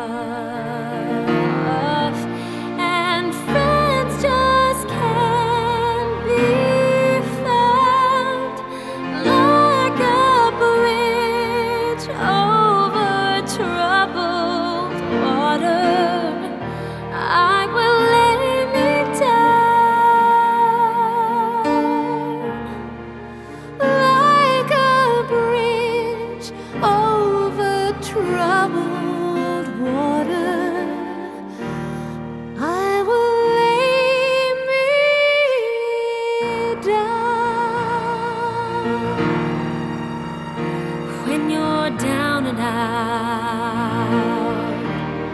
and friends just can't be found like a bridge over troubled water. I will lay me down like a bridge over troubled water. I will lay me down when you're down and out,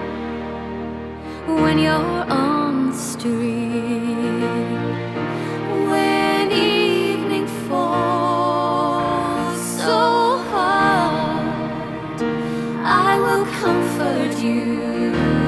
when you're on the street, when evening falls so hard, I will comfort you.